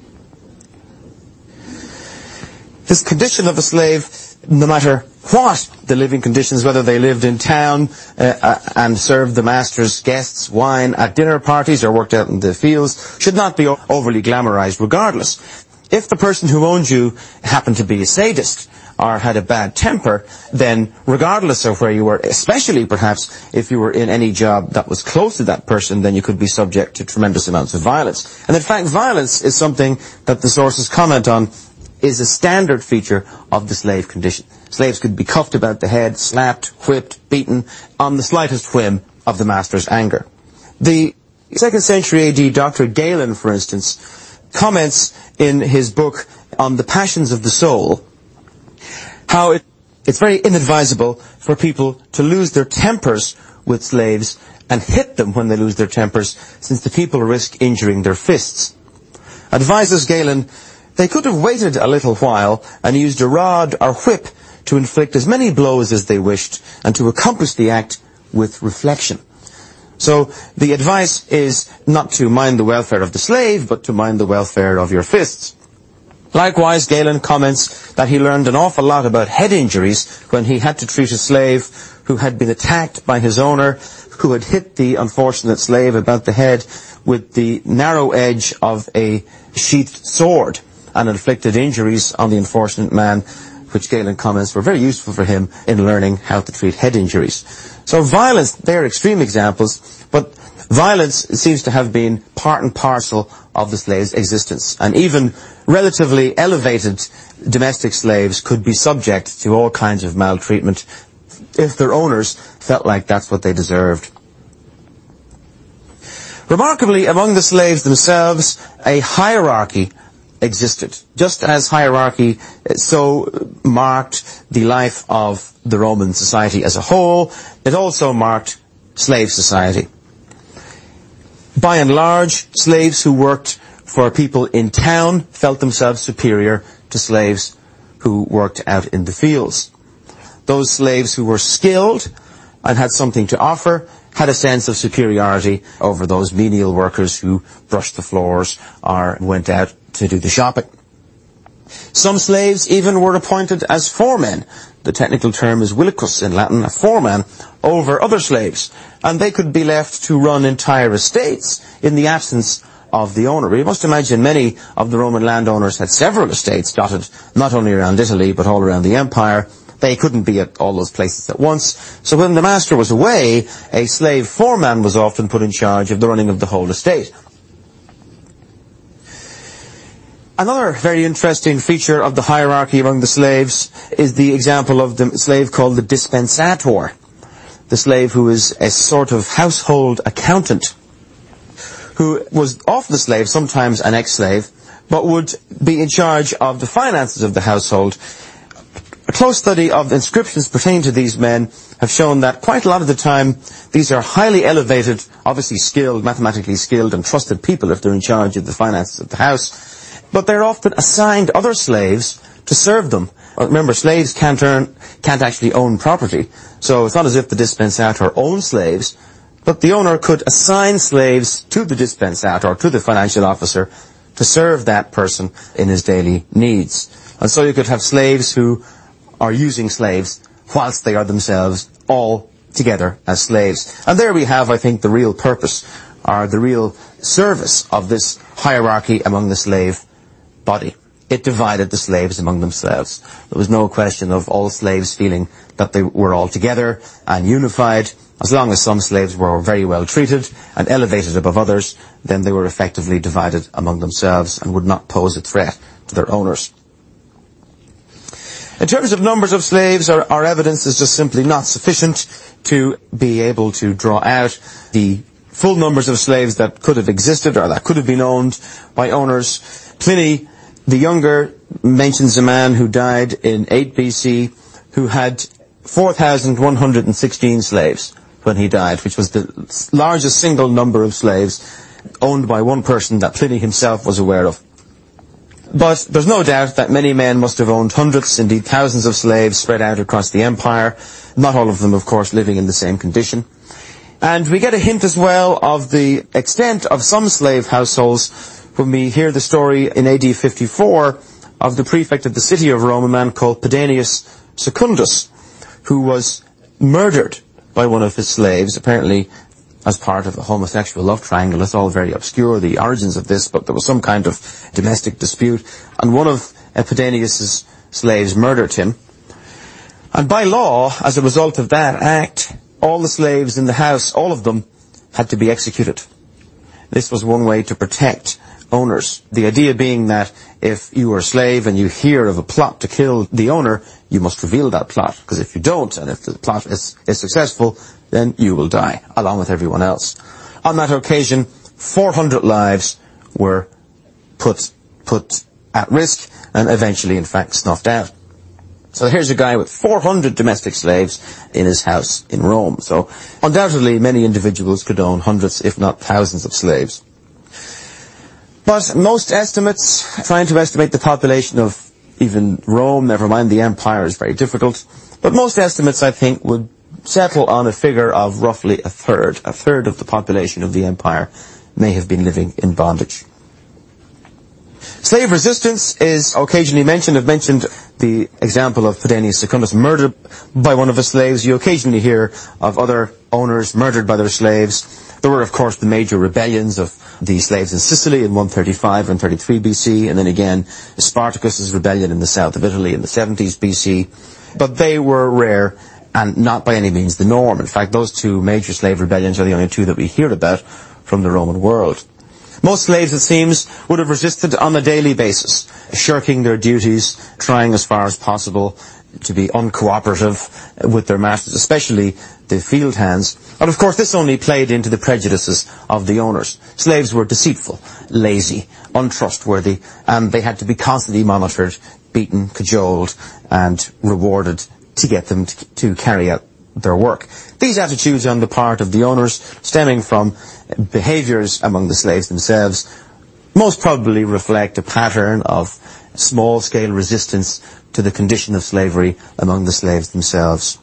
This condition of a slave, no matter what the living conditions, whether they lived in town and served the master's guests wine at dinner parties or worked out in the fields, should not be overly glamorized regardless. If the person who owned you happened to be a sadist or had a bad temper, then regardless of where you were, especially perhaps if you were in any job that was close to that person, then you could be subject to tremendous amounts of violence. And in fact, violence is something that the sources comment on is a standard feature of the slave condition. Slaves could be cuffed about the head, slapped, whipped, beaten on the slightest whim of the master's anger. The 2nd century AD Dr. Galen, for instance, comments in his book on the passions of the soul how it's very inadvisable for people to lose their tempers with slaves and hit them when they lose their tempers, since the people risk injuring their fists. Advises Galen, they could have waited a little while and used a rod or whip to inflict as many blows as they wished and to accomplish the act with reflection. So the advice is not to mind the welfare of the slave, but to mind the welfare of your fists. Likewise, Galen comments that he learned an awful lot about head injuries when he had to treat a slave who had been attacked by his owner, who had hit the unfortunate slave about the head with the narrow edge of a sheathed sword and inflicted injuries on the unfortunate man, which Galen comments were very useful for him in learning how to treat head injuries. So violence, they're extreme examples, but violence seems to have been part and parcel of the slave's existence. And even relatively elevated domestic slaves could be subject to all kinds of maltreatment if their owners felt like that's what they deserved. Remarkably, among the slaves themselves, a hierarchy existed. Just as hierarchy so marked the life of the Roman society as a whole, it also marked slave society. By and large, slaves who worked for people in town felt themselves superior to slaves who worked out in the fields. Those slaves who were skilled and had something to offer had a sense of superiority over those menial workers who brushed the floors or went out to do the shopping. Some slaves even were appointed as foremen. The technical term is villicus in Latin, a foreman, over other slaves. And they could be left to run entire estates in the absence of the owner. You must imagine many of the Roman landowners had several estates dotted not only around Italy but all around the empire. They couldn't be at all those places at once. So when the master was away, a slave foreman was often put in charge of the running of the whole estate. Another very interesting feature of the hierarchy among the slaves is the example of the slave called the dispensator, the slave who is a sort of household accountant, who was often a slave, sometimes an ex-slave, but would be in charge of the finances of the household. A close study of inscriptions pertaining to these men have shown that quite a lot of the time these are highly elevated, obviously skilled, mathematically skilled and trusted people if they're in charge of the finances of the house. But they're often assigned other slaves to serve them. Remember, slaves can't actually own property. So it's not as if the dispensator owned slaves, but the owner could assign slaves to the dispensator, to the financial officer, to serve that person in his daily needs. And so you could have slaves who are using slaves whilst they are themselves all together as slaves. And there we have, I think, the real purpose, or the real service of this hierarchy among the slave body. It divided the slaves among themselves. There was no question of all slaves feeling that they were all together and unified. As long as some slaves were very well treated and elevated above others, then they were effectively divided among themselves and would not pose a threat to their owners. In terms of numbers of slaves, our evidence is just simply not sufficient to be able to draw out the full numbers of slaves that could have existed or that could have been owned by owners. Pliny the Younger mentions a man who died in 8 BC who had 4,116 slaves when he died, which was the largest single number of slaves owned by one person that Pliny himself was aware of. But there's no doubt that many men must have owned hundreds, indeed thousands of slaves spread out across the empire, not all of them, of course, living in the same condition. And we get a hint as well of the extent of some slave households when we hear the story in AD 54 of the prefect of the city of Rome, a man called Pedanius Secundus, who was murdered by one of his slaves, apparently as part of a homosexual love triangle. It's all very obscure, the origins of this, but there was some kind of domestic dispute, and one of Pedanius' slaves murdered him. And by law, as a result of that act, all the slaves in the house, all of them, had to be executed. This was one way to protect owners. The idea being that if you are a slave and you hear of a plot to kill the owner, you must reveal that plot, because if you don't, and if the plot is successful, then you will die, along with everyone else. On that occasion, 400 lives were put at risk, and eventually, in fact, snuffed out. So here's a guy with 400 domestic slaves in his house in Rome. So undoubtedly, many individuals could own hundreds, if not thousands of slaves. But most estimates, trying to estimate the population of even Rome, never mind the empire, is very difficult. But most estimates, I think, would settle on a figure of roughly a third. A third of the population of the empire may have been living in bondage. Slave resistance is occasionally mentioned. I've mentioned the example of Pedanius Secundus murdered by one of his slaves. You occasionally hear of other owners murdered by their slaves. There were, of course, the major rebellions of the slaves in Sicily in 135 and 33 BC, and then again Spartacus's rebellion in the south of Italy in the 70s BC. But they were rare and not by any means the norm. In fact, those two major slave rebellions are the only two that we hear about from the Roman world. Most slaves, it seems, would have resisted on a daily basis, shirking their duties, trying as far as possible to be uncooperative with their masters, especially the field hands. And of course, this only played into the prejudices of the owners. Slaves were deceitful, lazy, untrustworthy, and they had to be constantly monitored, beaten, cajoled, and rewarded to get them to carry out their work. These attitudes on the part of the owners, stemming from behaviors among the slaves themselves, most probably reflect a pattern of small-scale resistance to the condition of slavery among the slaves themselves.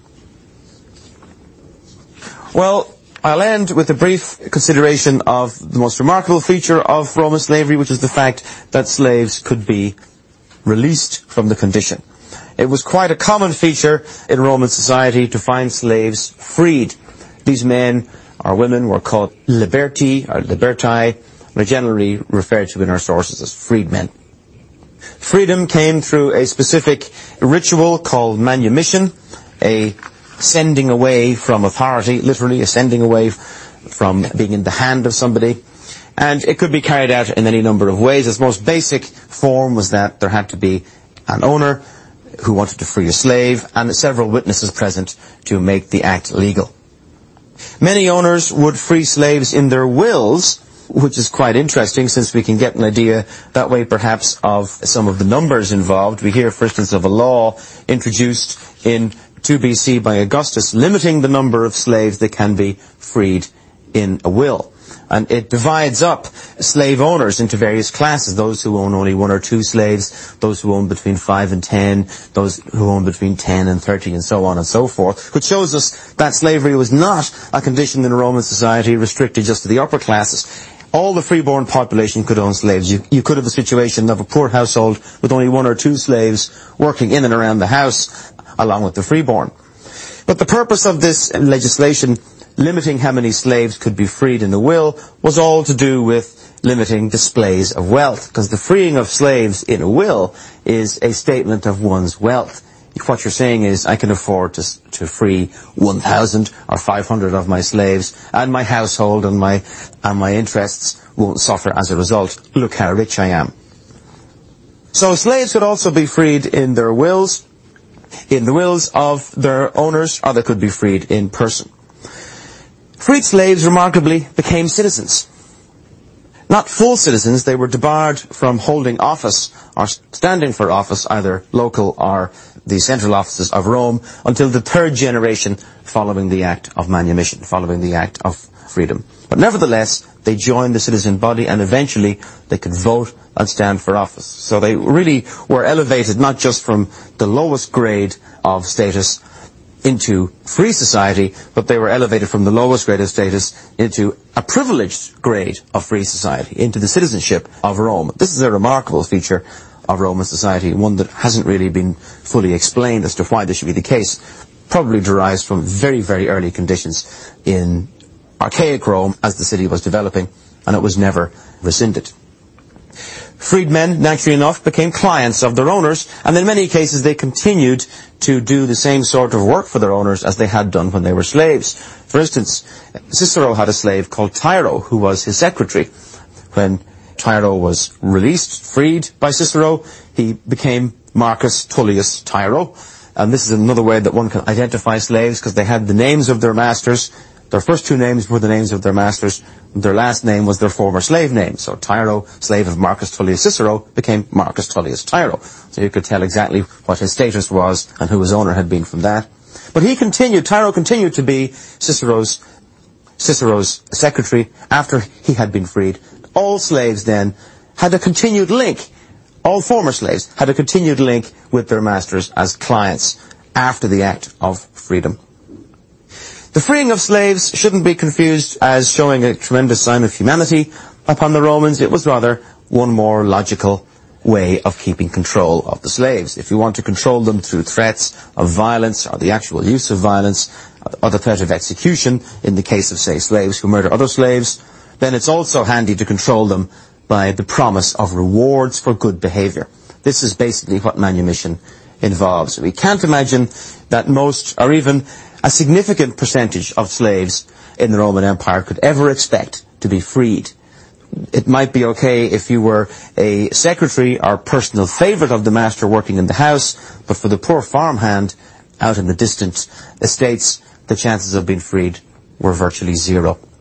Well, I'll end with a brief consideration of the most remarkable feature of Roman slavery, which is the fact that slaves could be released from the condition. It was quite a common feature in Roman society to find slaves freed. These men or women were called liberti or libertae, and are generally referred to in our sources as freedmen. Freedom came through a specific ritual called manumission, a sending away from authority, literally a sending away from being in the hand of somebody. And it could be carried out in any number of ways. Its most basic form was that there had to be an owner who wanted to free a slave and several witnesses present to make the act legal. Many owners would free slaves in their wills, which is quite interesting since we can get an idea that way perhaps of some of the numbers involved. We hear, for instance, of a law introduced in 2 BC by Augustus limiting the number of slaves that can be freed in a will. And it divides up slave owners into various classes, those who own only 1 or 2 slaves, those who own between 5 and 10, those who own between 10 and 30, and so on and so forth, which shows us that slavery was not a condition in Roman society restricted just to the upper classes. All the freeborn population could own slaves. You could have a situation of a poor household with only 1 or 2 slaves working in and around the house, along with the freeborn. But the purpose of this legislation limiting how many slaves could be freed in a will was all to do with limiting displays of wealth, because the freeing of slaves in a will is a statement of one's wealth. What you're saying is, I can afford to free 1,000 or 500 of my slaves, and my household and my interests won't suffer as a result. Look how rich I am. So slaves could also be freed in their wills, in the wills of their owners, or they could be freed in person. Freed slaves, remarkably, became citizens. Not full citizens, they were debarred from holding office or standing for office, either local or the central offices of Rome, until the 3rd generation following the act of manumission, following the act of freedom. But nevertheless, they joined the citizen body, and eventually they could vote and stand for office. So they really were elevated not just from the lowest grade of status into free society, but they were elevated from the lowest grade of status into a privileged grade of free society, into the citizenship of Rome. This is a remarkable feature of Roman society, one that hasn't really been fully explained as to why this should be the case. Probably derives from very, very early conditions in archaic Rome as the city was developing, and it was never rescinded. Freedmen, naturally enough, became clients of their owners, and in many cases they continued to do the same sort of work for their owners as they had done when they were slaves. For instance, Cicero had a slave called Tiro, who was his secretary. When Tiro was released, freed by Cicero, he became Marcus Tullius Tiro. And this is another way that one can identify slaves, because they had the names of their masters. Their first 2 names were the names of their masters. Their last name was their former slave name. So Tiro, slave of Marcus Tullius Cicero, became Marcus Tullius Tiro. So you could tell exactly what his status was and who his owner had been from that. But Tiro continued to be Cicero's secretary after he had been freed. All slaves then had a continued link. All former slaves had a continued link with their masters as clients after the act of freedom. The freeing of slaves shouldn't be confused as showing a tremendous sign of humanity upon the Romans. It was rather one more logical way of keeping control of the slaves. If you want to control them through threats of violence or the actual use of violence or the threat of execution in the case of, say, slaves who murder other slaves, then it's also handy to control them by the promise of rewards for good behavior. This is basically what manumission involves. We can't imagine that most, or even a significant percentage of slaves in the Roman Empire could ever expect to be freed. It might be okay if you were a secretary or personal favourite of the master working in the house, but for the poor farmhand out in the distant estates, the chances of being freed were virtually zero.